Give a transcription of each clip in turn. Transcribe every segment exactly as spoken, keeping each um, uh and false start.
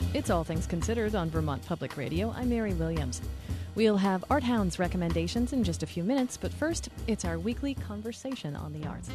It's All Things Considered on Vermont Public Radio. I'm Mary Williams. We'll have Art Hounds recommendations in just a few minutes, but first, it's our weekly conversation on the arts.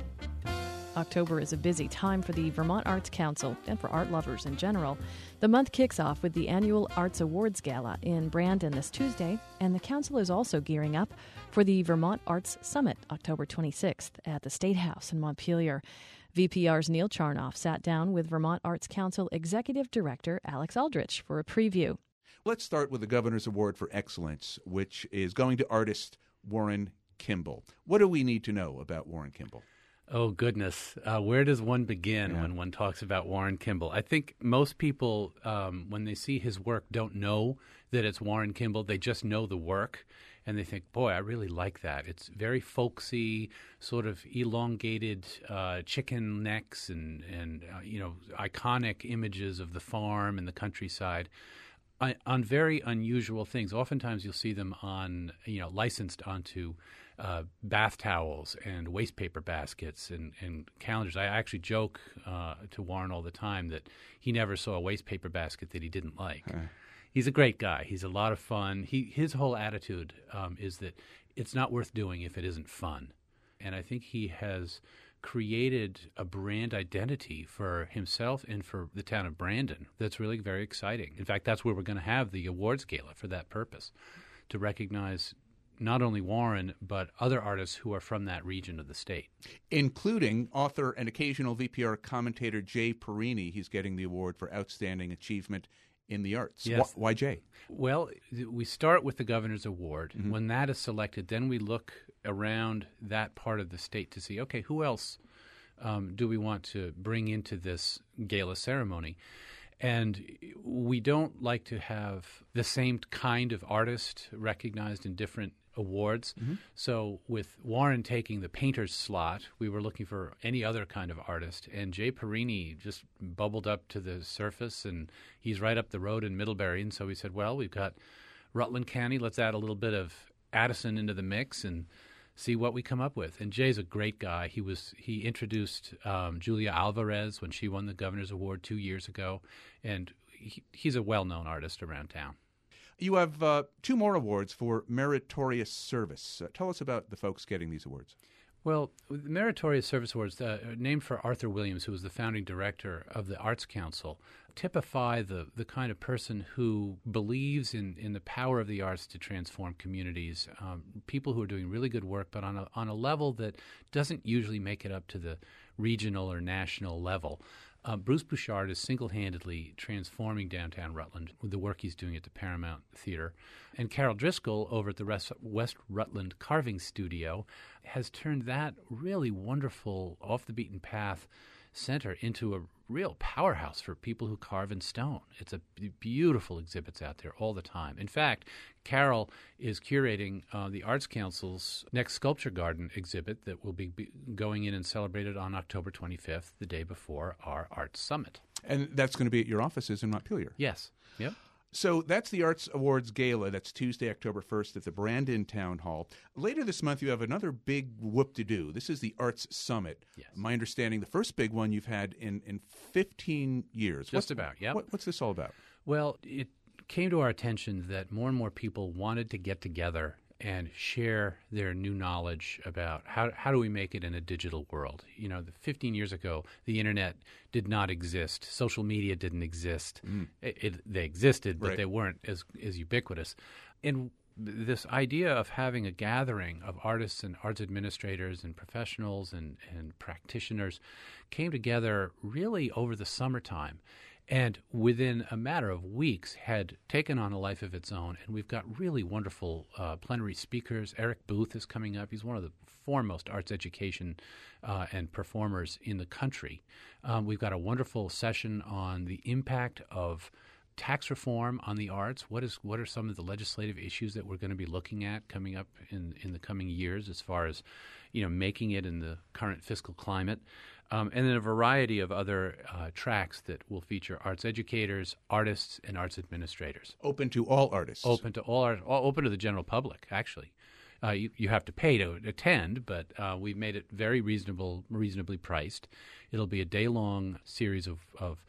October is a busy time for the Vermont Arts Council and for art lovers in general. The month kicks off with the annual Arts Awards Gala in Brandon this Tuesday, and the council is also gearing up for the Vermont Arts Summit, October twenty-sixth, at the State House in Montpelier. V P R's Neil Charnoff sat down with Vermont Arts Council Executive Director Alex Aldrich for a preview. Let's start with the Governor's Award for Excellence, which is going to artist Warren Kimball. What do we need to know about Warren Kimball? Oh, goodness. Uh, where does one begin yeah. when one talks about Warren Kimball? I think most people, um, when they see his work, don't know that it's Warren Kimball. They just know the work, and they think, boy, I really like that. It's very folksy, sort of elongated uh, chicken necks and, and uh, you know, iconic images of the farm and the countryside. I, on very unusual things. Oftentimes you'll see them on, you know, licensed onto uh, bath towels and waste paper baskets and, and calendars. I actually joke uh, to Warren all the time that he never saw a waste paper basket that he didn't like. Huh. He's a great guy. He's a lot of fun. He His whole attitude um, is that it's not worth doing if it isn't fun. And I think he has created a brand identity for himself and for the town of Brandon that's really very exciting. In fact, that's where we're going to have the awards gala for that purpose, to recognize not only Warren, but other artists who are from that region of the state. Including author and occasional V P R commentator Jay Perini. He's getting the award for Outstanding Achievement in the Arts. Yes. Why, why Jay? Well, we start with the Governor's Award. Mm-hmm. When that is selected, then we look around that part of the state to see, okay, who else um, do we want to bring into this gala ceremony? And we don't like to have the same kind of artist recognized in different awards. Mm-hmm. So with Warren taking the painter's slot, we were looking for any other kind of artist. And Jay Perini just bubbled up to the surface, and he's right up the road in Middlebury. And so we said, well, we've got Rutland County. Let's add a little bit of Addison into the mix and see what we come up with. And Jay's a great guy. He was he introduced um, Julia Alvarez when she won the Governor's Award two years ago, and he, he's a well-known artist around town. You have uh, two more awards for meritorious service. Uh, tell us about the folks getting these awards. Well, the Meritorious Service Awards, uh, named for Arthur Williams, who was the founding director of the Arts Council, typify the, the kind of person who believes in, in the power of the arts to transform communities, um, people who are doing really good work, but on a, on a level that doesn't usually make it up to the regional or national level. Uh, Bruce Bouchard is single-handedly transforming downtown Rutland with the work he's doing at the Paramount Theater. And Carol Driscoll over at the West Rutland Carving Studio has turned that really wonderful, off-the-beaten-path center into a real powerhouse for people who carve in stone. It's a b- beautiful exhibits out there all the time. In fact, Carol is curating uh, the Arts Council's next Sculpture Garden exhibit that will be, be going in and celebrated on October twenty-fifth, the day before our Arts Summit. And that's going to be at your offices in Montpelier. Yes. Yep. So that's the Arts Awards Gala. That's Tuesday, October first at the Brandon Town Hall. Later this month, you have another big whoop-de-doo. This is the Arts Summit. Yes. My understanding, the first big one you've had in, in fifteen years. Just What's, about, yeah. What, what's this all about? Well, it came to our attention that more and more people wanted to get together and share their new knowledge about how how do we make it in a digital world. You know, the fifteen years ago, the internet did not exist. Social media didn't exist. Mm. It, it, they existed, but right. they weren't as, as ubiquitous. And this idea of having a gathering of artists and arts administrators and professionals and, and practitioners came together really over the summertime. And within a matter of weeks had taken on a life of its own. And we've got really wonderful uh, plenary speakers. Eric Booth is coming up. He's one of the foremost arts education uh, and performers in the country. Um, we've got a wonderful session on the impact of tax reform on the arts. What is what are some of the legislative issues that we're going to be looking at coming up in, in the coming years as far as, you know, making it in the current fiscal climate? Um, and then a variety of other uh, tracks that will feature arts educators, artists, and arts administrators. Open to all artists. Open to all art, all, open to the general public, actually. Uh, you, you have to pay to attend, but uh, we've made it very reasonable, reasonably priced. It'll be a day-long series of, of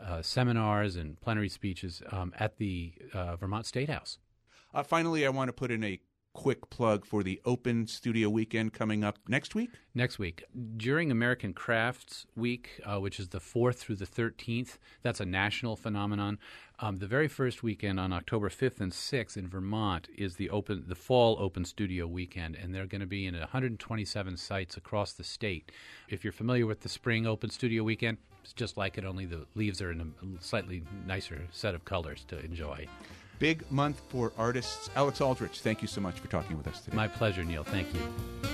uh, seminars and plenary speeches um, at the uh, Vermont State House. Uh, finally, I want to put in a quick plug for the Open Studio Weekend coming up next week. Next week. During American Crafts Week, uh, which is the fourth through the thirteenth, that's a national phenomenon. Um, the very first weekend on October fifth and sixth in Vermont is the open, the Fall Open Studio Weekend, and they're going to be in one hundred twenty-seven sites across the state. If you're familiar with the Spring Open Studio Weekend, it's just like it, only the leaves are in a slightly nicer set of colors to enjoy. Big month for artists. Alex Aldrich, thank you so much for talking with us today. My pleasure, Neil. Thank you.